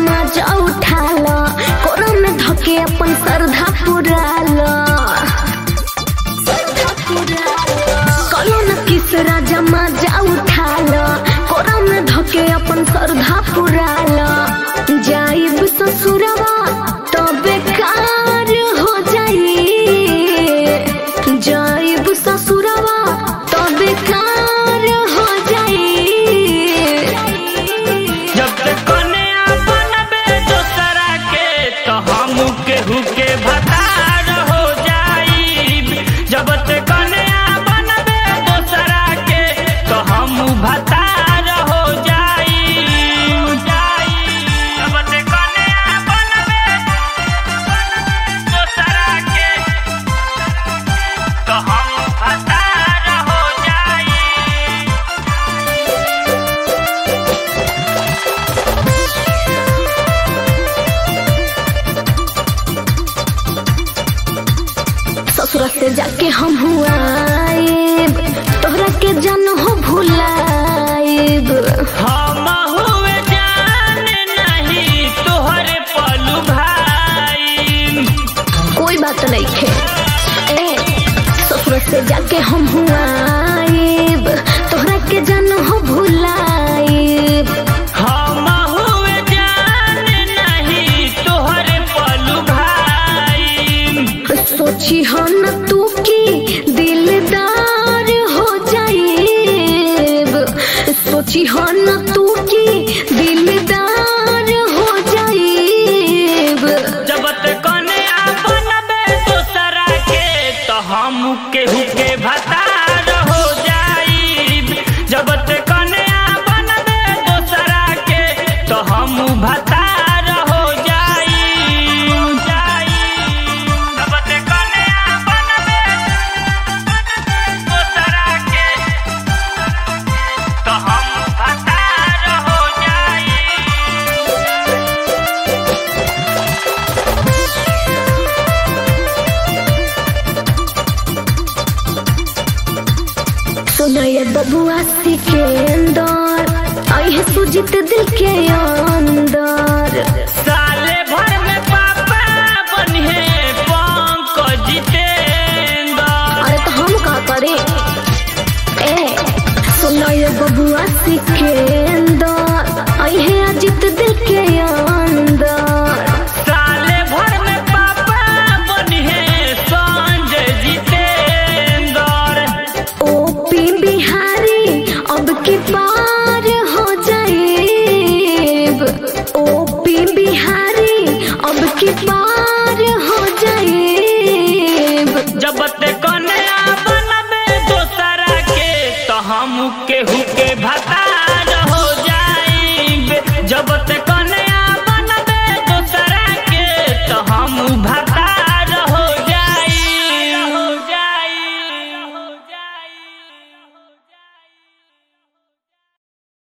मजा उठाल कोरा में धके अपन श्रद्धा पुराल कलो न किस राजा मजा उठाल कोरा में धके अपन श्रद्धा पुराल जाइब ससुरवा तो बेकार हो जाई जाइब ससुरवा तो बेकार हो जाई जब तक कन्या बनबे दोसरा के तो हम केहू के भतार हो जाई जब तक कन्या बनबे दोसरा के तो हम भतार हो जाई जब तक कन्या बनबे दोसरा के तो हम भतार हो जाई ससुर से जाके हम हुआइब तोहरा के जन हो भुलाइब हम हुए जान नहीं तोहरे पलू भाई कोई बात नहीं खे ससुर से जाके हम हुआइब तोहरा के जन हो भुलाइब हम हुए जान नहीं तोहरे पलू भाई सोची हो न तू की दिलदार हो जाइब सोची हो न तू की दिलदार हो जाइब जब तक कन्या बनबे दोसरा के तो हम केहू के भतार हो जाई जब तक कन्या बनबे दोसरा के तो हम भतार हो जाई जब तक कन्या बनबे दोसरा के तो हम भतार हो जाई सुनाए बबुआ सिकंदर आई है सुजीत दिल के अंदर साले भर में पापा बनिए पंकज जितेंद्र अरे तो हम का करे सुनाए बबुआ सिकंदर आई है अजित दिल के अंदर साले भर में पापा बनिए संजय जितेंद्र ओपी बिहारी अब की पार हो जाइब ओपी बिहारी अब की पार